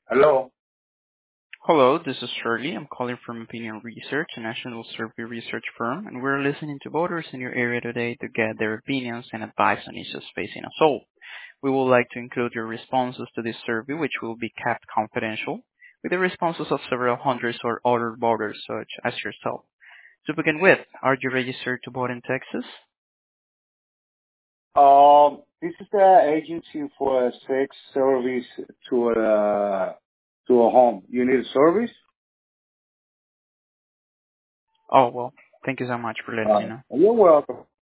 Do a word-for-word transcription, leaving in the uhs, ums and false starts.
Hello. Hello, this is Shirley. I'm calling from Opinion Research, a national survey research firm, and we're listening to voters in your area today to get their opinions and advice on issues facing us all. We would like to include your responses to this survey, which will be kept confidential, with the responses of several hundreds or other voters such as yourself. To begin with, are you registered to vote in Texas? Um, this is the agency for a sex service to a to a home. You need a service? Oh, well, thank you so much for letting me Uh, know. you're welcome.